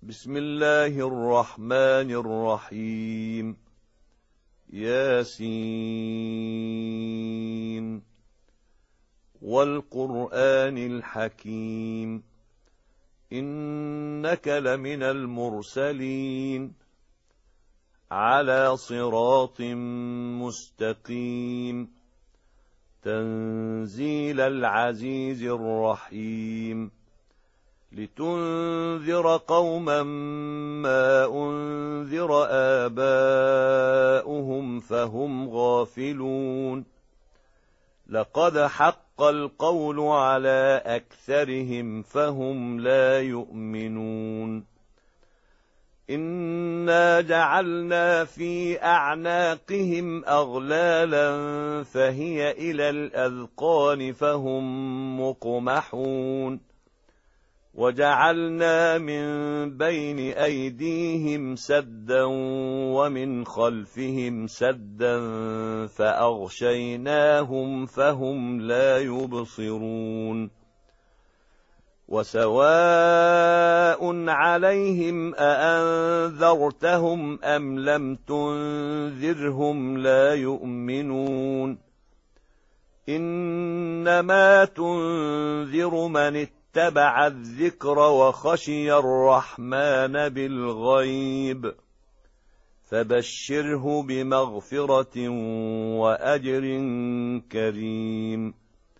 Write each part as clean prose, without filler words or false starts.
بسم الله الرحمن الرحيم. ياسين والقرآن الحكيم إنك لمن المرسلين على صراط مستقيم تنزيل العزيز الرحيم لتنذر قوما ما أنذر آباؤهم فهم غافلون لقد حق القول على أكثرهم فهم لا يؤمنون إنا جعلنا في أعناقهم أغلالا فهي إلى الأذقان فهم مقمحون وجعلنا من بين أيديهم سدا ومن خلفهم سدا فأغشيناهم فهم لا يبصرون وسواء عليهم أأنذرتهم أم لم تنذرهم لا يؤمنون إنما تنذر من اتبع الذكر وخشي الرحمن بالغيب فبشره بمغفرة وأجر كريم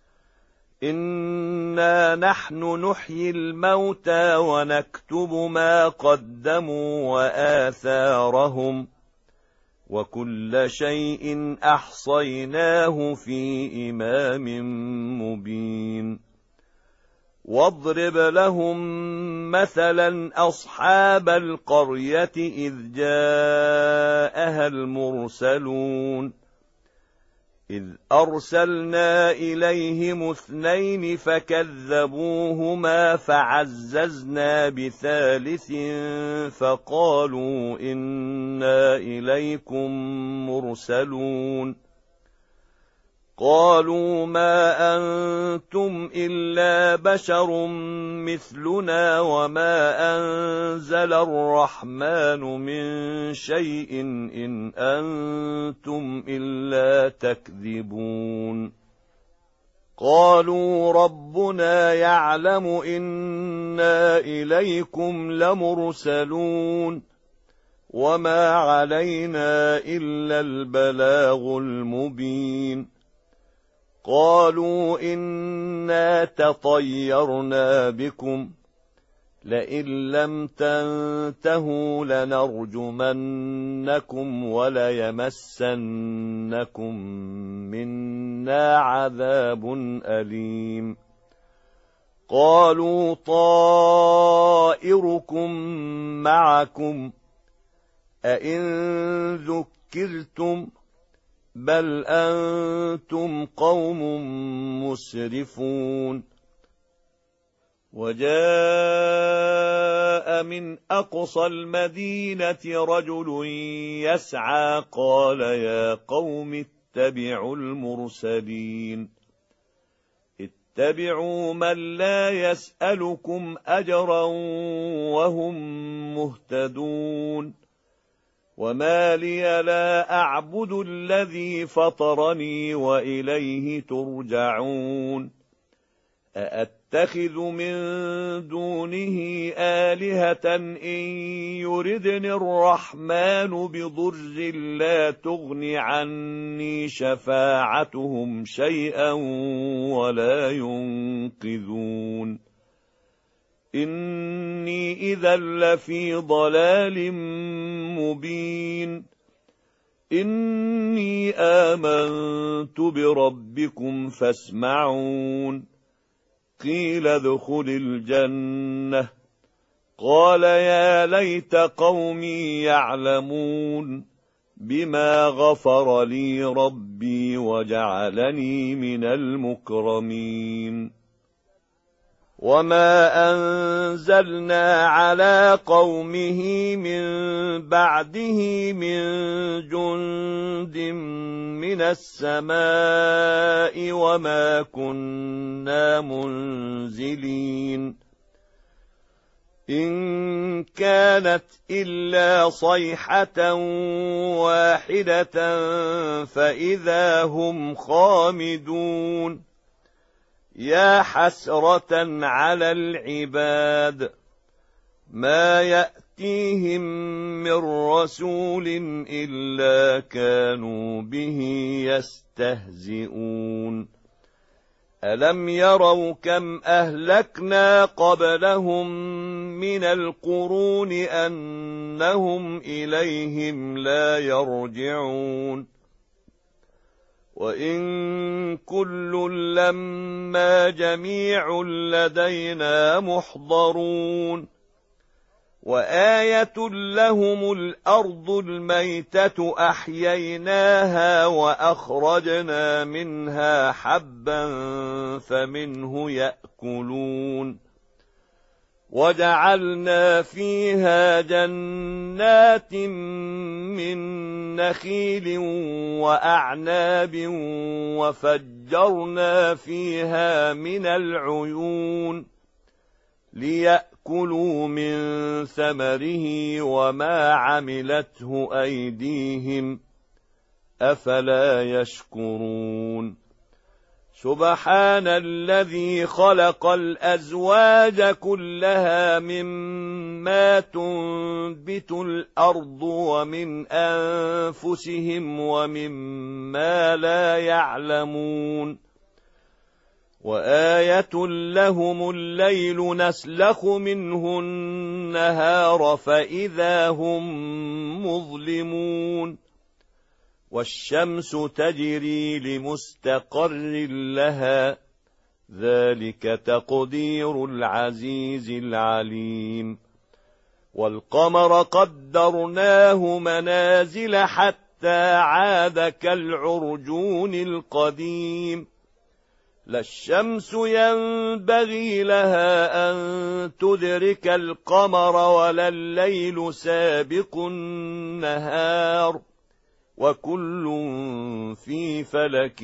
إنا نحن نحيي الموتى ونكتب ما قدموا وآثارهم وكل شيء أحصيناه في إمام مبين واضرب لهم مثلا أصحاب القرية إذ جاءها المرسلون إذ أرسلنا إليهم 2 فكذبوهما فعززنا بثالث فقالوا إنا إليكم مرسلون قالوا ما أنتم إلا بشر مثلنا وما أنزل الرحمن من شيء إن أنتم إلا تكذبون قالوا ربنا يعلم إنا إليكم لمرسلون وما علينا إلا البلاغ المبين قالوا إنا تطيرنا بكم لئن لم تنتهوا لنرجمنكم وليمسنكم منا عذاب أليم قالوا طائركم معكم أئن ذكرتم بل أنتم قوم مسرفون وجاء من أقصى المدينة رجل يسعى قال يا قوم اتبعوا المرسلين اتبعوا من لا يسألكم أجرا وهم مهتدون وما لي لا أعبد الذي فطرني وإليه ترجعون أأتخذ من دونه آلهة إن يردني الرحمن بضر لا تغن عني شفاعتهم شيئا ولا ينقذون إني إذا لفي ضلال مبين إني آمنت بربكم فاسمعون قيل ادخل الجنة قال يا ليت قومي يعلمون بما غفر لي ربي وجعلني من المكرمين وما أنزلنا على قومه من بعده من جند من السماء وما كنا منزلين إن كانت إلا صيحة واحدة فإذا هم خامدون يا حسرة على العباد ما يأتيهم من رسول إلا كانوا به يستهزئون ألم يروا كم أهلكنا قبلهم من القرون أنهم إليهم لا يرجعون وإن كل لما جميع لدينا محضرون وآية لهم الأرض الميتة أحييناها وأخرجنا منها حبا فمنه يأكلون وجعلنا فيها جنات من نخيل وأعناب وفجرنا فيها من العيون ليأكلوا من ثمره وما عملته أيديهم أفلا يشكرون سبحان الذي خلق الأزواج كلها مما تنبت الأرض ومن أنفسهم ومما لا يعلمون وآية لهم الليل نسلخ منه النهار فإذا هم مظلمون والشمس تجري لمستقر لها ذلك تقدير العزيز العليم والقمر قدرناه منازل حتى عاد كالعرجون القديم لا الشمس ينبغي لها أن تدرك القمر ولا الليل سابق النهار وكل في فلك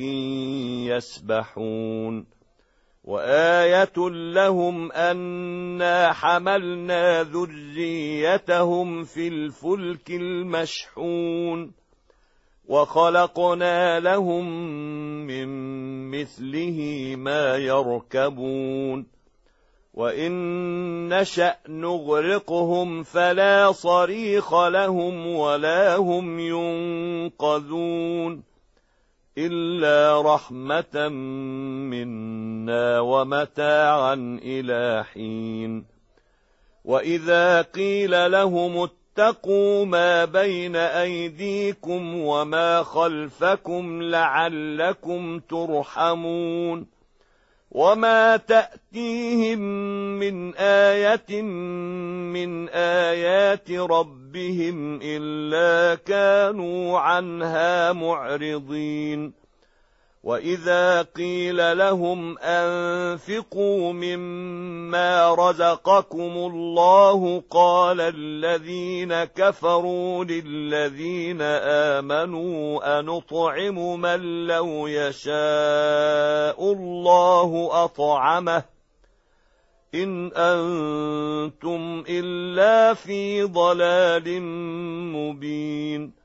يسبحون وآية لهم أنا حملنا ذريتهم في الفلك المشحون وخلقنا لهم من مثله ما يركبون وإن نشأ نغرقهم فلا صريخ لهم ولا هم ينقذون إلا رحمة منا ومتاعا إلى حين وإذا قيل لهم اتقوا ما بين أيديكم وما خلفكم لعلكم ترحمون وما تأتيهم من آية من آيات ربهم إلا كانوا عنها معرضين وإذا قيل لهم أنفقوا مما رزقكم الله قال الذين كفروا للذين آمنوا أنطعم من لو يشاء الله أطعمه إن أنتم إلا في ضلال مبين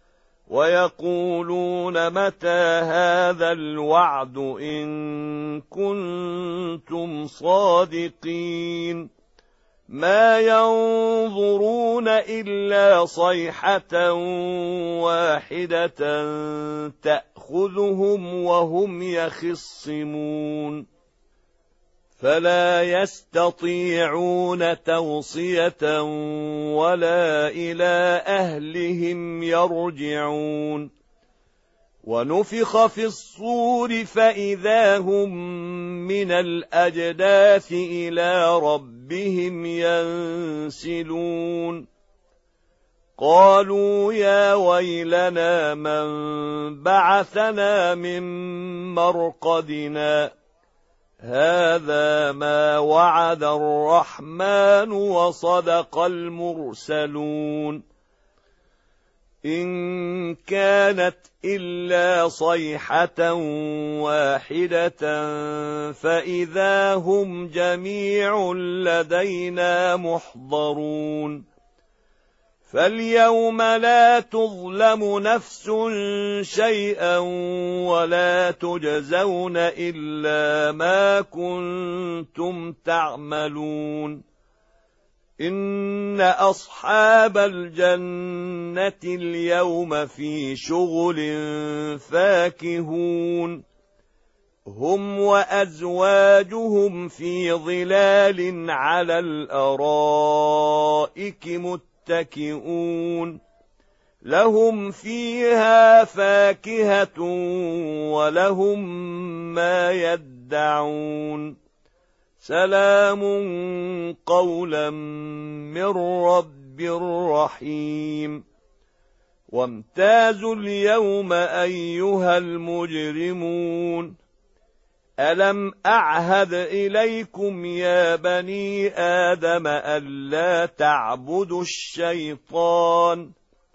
ويقولون متى هذا الوعد إن كنتم صادقين ما ينظرون إلا صيحة واحدة تأخذهم وهم يخصمون فلا يستطيعون توصية ولا إلى أهلهم يرجعون ونفخ في الصور فإذا هم من الأجداث إلى ربهم ينسلون قالوا يا ويلنا من بعثنا من مرقدنا هذا ما وعد الرحمن وصدق المرسلون إن كانت إلا صيحة واحدة فإذا هم جميع لدينا محضرون فاليوم لا تظلم نفس شيئا ولا تجزون إلا ما كنتم تعملون إن أصحاب الجنة اليوم في شغل فاكهون هم وأزواجهم في ظلال على الأرائك متكئون لهم فيها فاكهة ولهم ما يدعون سلام قولا من رب رحيم وامتازوا اليوم أيها المجرمون ألم أعهد إليكم يا بني آدم ألا تعبدوا الشيطان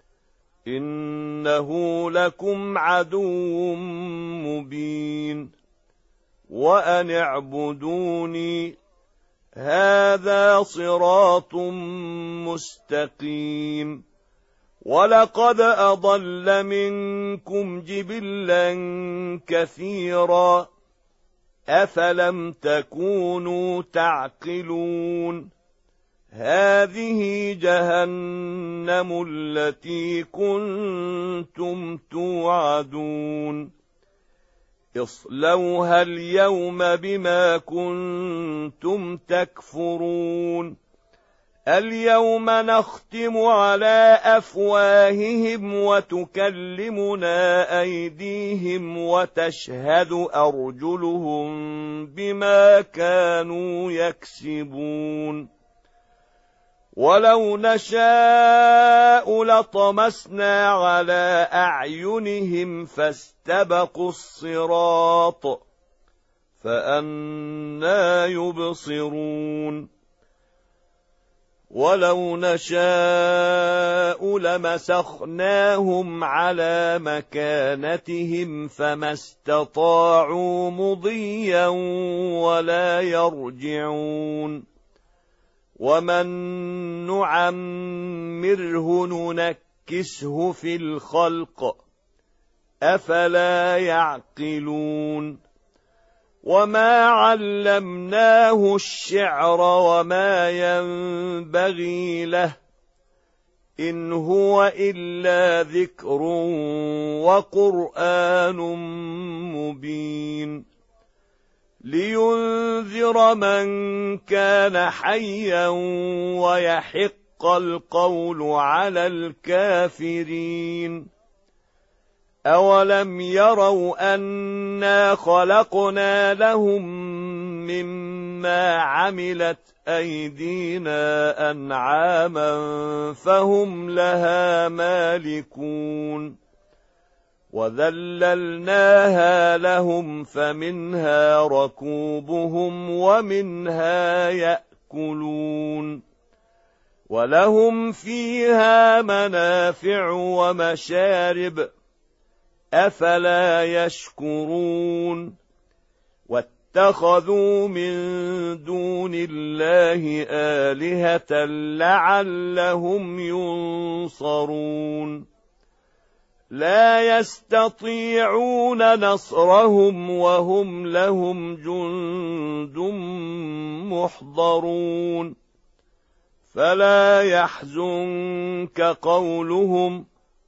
إنه لكم عدو مبين وأن اعبدوني هذا صراط مستقيم ولقد أضل منكم جبلا كثيرا أفلم تكونوا تعقلون هذه جهنم التي كنتم توعدون اصلوها اليوم بما كنتم تكفرون اليوم نختم على أفواههم وتكلمنا أيديهم وتشهد أرجلهم بما كانوا يكسبون ولو نشاء لطمسنا على أعينهم فاستبقوا الصراط فأنى يبصرون ولو نشاء لمسخناهم على مكانتهم فما استطاعوا مضيا ولا يرجعون ومن نعمره ننكسه في الخلق أفلا يعقلون وما علمناه الشعر وما ينبغي له إن هو إلا ذكر وقرآن مبين لينذر من كان حيا ويحق القول على الكافرين أولم يروا أنا خلقنا لهم مما عملت أيدينا أنعاما فهم لها مالكون وذللناها لهم فمنها ركوبهم ومنها يأكلون ولهم فيها منافع ومشارب أفلا يشكرون واتخذوا من دون الله آلهة لعلهم ينصرون لا يستطيعون نصرهم وهم لهم جند محضرون فلا يحزنك قولهم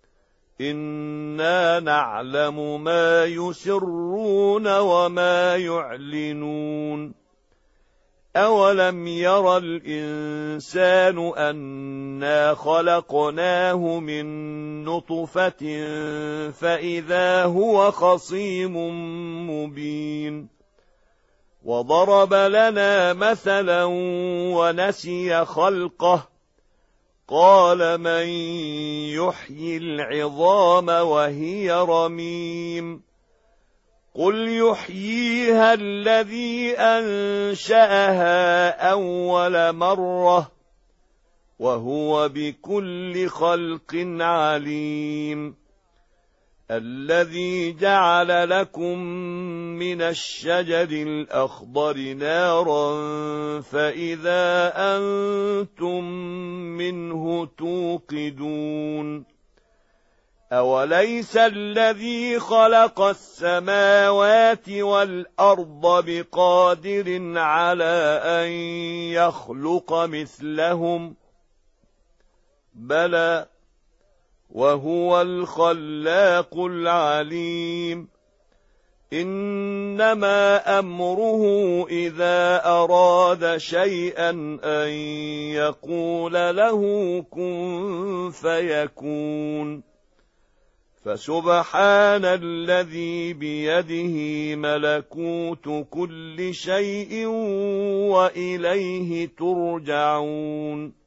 إنا نعلم ما يسرون وما يعلنون أولم ير الإنسان أنا خلقناه من نطفة فإذا هو خصيم مبين وضرب لنا مثلا ونسي خلقه قال من يحيي العظام وهي رميم قل يحييها الذي أنشأها أول مرة وهو بكل خلق عليم. الذي جعل لكم من الشجر الأخضر نارا فإذا أنتم منه توقدون. أوليس الذي خلق السماوات والأرض بقادر على أن يخلق مثلهم؟ بلى، وهو الخلاق العليم. إنما أمره إذا أراد شيئا أن يقول له كن فيكون. فسبحان الذي بيده ملكوت كل شيء وإليه ترجعون.